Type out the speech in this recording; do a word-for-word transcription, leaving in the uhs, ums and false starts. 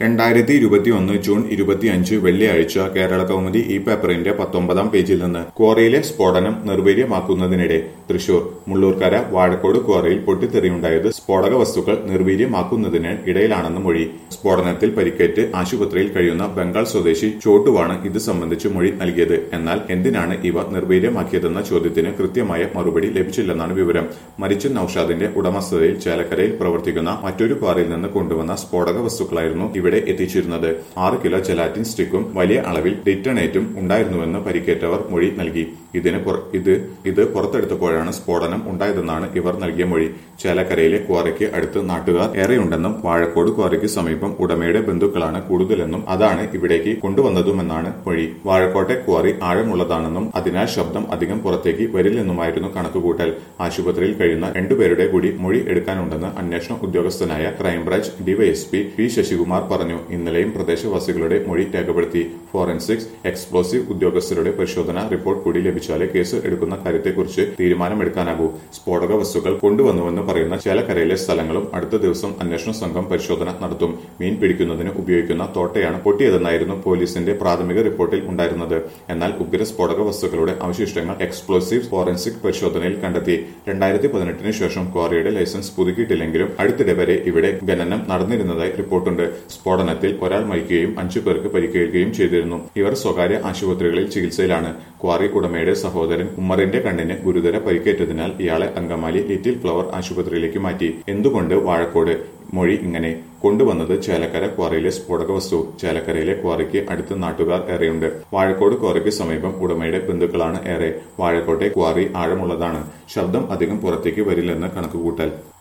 രണ്ടായിരത്തി ഇരുപത്തിയൊന്ന് ജൂൺ ഇരുപത്തിയഞ്ച് വെള്ളിയാഴ്ച കേരള കൗമുദി ഈ പേപ്പറിന്റെ പത്തൊമ്പതാം പേജിൽ നിന്ന് ക്വാറിയിലെ സ്ഫോടനം നിർവീര്യമാക്കുന്നതിനിടെ തൃശൂർ മുള്ളൂർക്കര വാഴക്കോട് ക്വാറിയിൽ പൊട്ടിത്തെറിയുണ്ടായത് സ്ഫോടക വസ്തുക്കൾ നിർവീര്യമാക്കുന്നതിന് ഇടയിലാണെന്ന് മൊഴി. സ്ഫോടനത്തിൽ പരിക്കേറ്റ് ആശുപത്രിയിൽ കഴിയുന്ന ബംഗാൾ സ്വദേശി ചോട്ടുവാണ് ഇത് സംബന്ധിച്ച് മൊഴി നൽകിയത്. എന്നാൽ എന്തിനാണ് ഇവ നിർവീര്യമാക്കിയതെന്ന ചോദ്യത്തിന് കൃത്യമായ മറുപടി ലഭിച്ചില്ലെന്നാണ് വിവരം. മരിച്ച നൌഷാദിന്റെ ഉടമസ്ഥതയിൽ ചേലക്കരയിൽ പ്രവർത്തിക്കുന്ന മറ്റൊരു ക്വാറിയിൽ നിന്ന് കൊണ്ടുവന്ന സ്ഫോടക വസ്തുക്കളായിരുന്നു ഇവിടെ എത്തിച്ചിരുന്നത്. ആറ് കിലോ ജലാറ്റിൻ സ്റ്റിക്കും വലിയ അളവിൽ ഡിറ്റണേറ്റും ഉണ്ടായിരുന്നുവെന്ന് പരിക്കേറ്റവർ മൊഴി നൽകി. ഇതിന് ഇത് ഇത് പുറത്തെടുത്തപ്പോഴാണ് സ്ഫോടനം ഉണ്ടായതെന്നാണ് ഇവർ നൽകിയ മൊഴി. ചേലക്കരയിലെ ക്വാറിക്ക് അടുത്ത് നാട്ടുകാർ ഏറെയുണ്ടെന്നും വാഴക്കോട് ക്വാറിക്ക് സമീപം ഉടമയുടെ ബന്ധുക്കളാണ് കൂടുതലെന്നും അതാണ് ഇവിടേക്ക് കൊണ്ടുവന്നതുമെന്നാണ് മൊഴി. വാഴക്കോട്ടെ ക്വാറി ആഴമുള്ളതാണെന്നും അതിനാൽ ശബ്ദം അധികം പുറത്തേക്ക് വരില്ലെന്നുമായിരുന്നു കണക്കുകൂട്ടൽ. ആശുപത്രിയിൽ കഴിയുന്ന രണ്ടുപേരുടെ കൂടി മൊഴി എടുക്കാനുണ്ടെന്ന് അന്വേഷണ ഉദ്യോഗസ്ഥനായ ക്രൈംബ്രാഞ്ച് ഡിവൈഎസ്പി പി ശശികുമാർ പറഞ്ഞു. ഇന്നലെയും പ്രദേശവാസികളുടെ മൊഴി രേഖപ്പെടുത്തി. ഫോറൻസിക്സ് എക്സ്പ്ലോസീവ് ഉദ്യോഗസ്ഥരുടെ പരിശോധനാ റിപ്പോർട്ട് കൂടി ലഭിച്ചാലേ കേസ് എടുക്കുന്ന കാര്യത്തെക്കുറിച്ച് തീരുമാനമെടുക്കാനാകൂ. സ്ഫോടക വസ്തുക്കൾ കൊണ്ടുവന്നുവെന്ന് പറയുന്ന ചേലക്കരയിലെ സ്ഥലങ്ങളും അടുത്ത ദിവസം അന്വേഷണ സംഘം പരിശോധന നടത്തും. മീൻ പിടിക്കുന്നതിന് ഉപയോഗിക്കുന്ന തോട്ടയാണ് പൊട്ടിയതെന്നായിരുന്നു പോലീസിന്റെ പ്രാഥമിക റിപ്പോർട്ടിൽ ഉണ്ടായിരുന്നത്. എന്നാൽ ഉഗ്ര സ്ഫോടക വസ്തുക്കളുടെ അവശിഷ്ടങ്ങൾ എക്സ്പ്ലോസീവ് ഫോറൻസിക് പരിശോധനയിൽ കണ്ടെത്തി. രണ്ടായിരത്തി പതിനെട്ടിന് ശേഷം ക്വാറിയുടെ ലൈസൻസ് പുതുക്കിയിട്ടില്ലെങ്കിലും അടുത്തിടെ വരെ ഇവിടെ ഖനനം നടന്നിരുന്നതായി റിപ്പോർട്ടുണ്ട്. സ്ഫോടനത്തിൽ ഒരാൾ മരിക്കുകയും അഞ്ചു പേർക്ക് പരിക്കേൽക്കുകയും ചെയ്തിരുന്നു. ഇവർ സ്വകാര്യ ആശുപത്രികളിൽ ചികിത്സയിലാണ്. ക്വാറി ഉടമയുടെ സഹോദരൻ ഉമ്മറിന്റെ കണ്ണിന് ഗുരുതര പരിക്കേറ്റതിനാൽ ഇയാളെ അങ്കമാലി ലിറ്റിൽ ഫ്ലവർ ആശുപത്രിയിലേക്ക് മാറ്റി. എന്തുകൊണ്ട് വാഴക്കോട്? മൊഴി ഇങ്ങനെ: കൊണ്ടുവന്നത് ചേലക്കര ക്വാറിയിലെ സ്ഫോടക വസ്തു. ചേലക്കരയിലെ ക്വാറിക്ക് അടുത്ത് നാട്ടുകാർ ഏറെയുണ്ട്. വാഴക്കോട് ക്വാറിക്ക് സമീപം ഉടമയുടെ ബന്ധുക്കളാണ് ഏറെ. വാഴക്കോട്ടെ ക്വാറി ആഴമുള്ളതാണ്. ശബ്ദം അധികം പുറത്തേക്ക് വരില്ലെന്ന് കണക്കുകൂട്ടൽ.